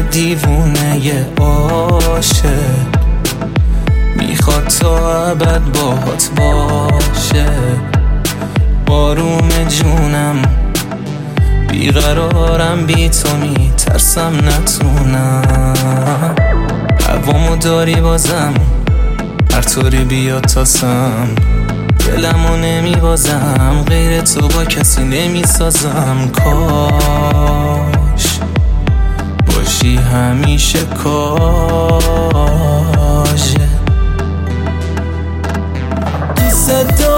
دیوونه عاشق میخواد تا ابد باهات باشه. آروم جونم بیقرارم بی تو میترسم نتونم. هوامو داری بازم هر طوری بیاد تاسم. دلمو نمیبازم غیر تو با کسی نمیسازم. کاش باشی همیشه کاشه. دوست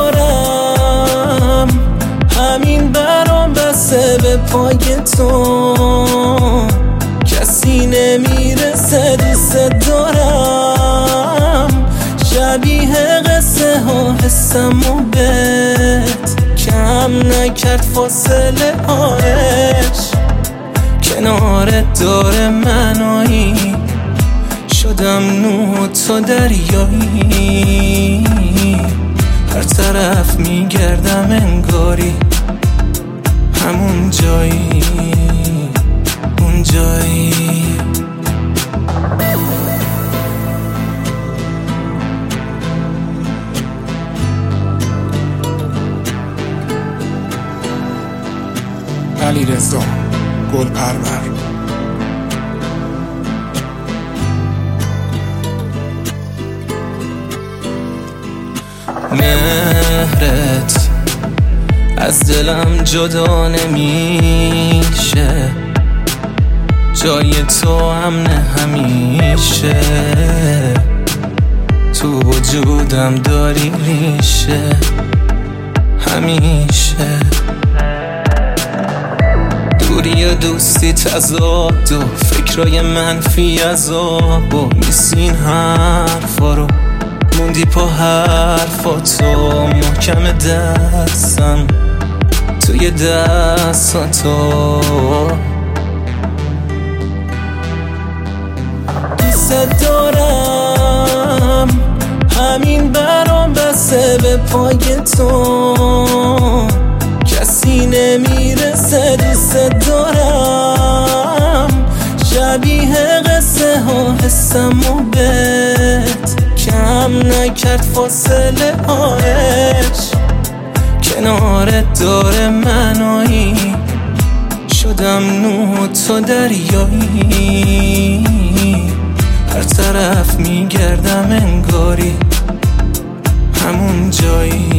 دارم همین برام بسه به پای تو. کسی نمیرسه. دوست دارم شبیه قصه ها حسم و بهت کم نکرد فاصله هایش. کنارت داره منایی شدم نور تو دریایی. هر طرف میگردم انگاری همون جایی اون جایی. علیرضا گلپرور. مهرت از دلم جدا نمیشه. جای تو امن همیشه. تو وجودم داری ریشه همیشه. دوری و دوستی تضاد و فکرای منفی عذاب و نیستین حرفا رو موندی پا حرفاتو. محکم دستم توی دستاتو. دوست دارم همین برام بسه به پای تو. کسی نمیرسه. دوست دارم شبیه قصه ها حسم و بهت کم نکرد فاصله هایش. کنارت داره منایی شدم نور تو دریایی. هر طرف میگردم انگاری همون جایی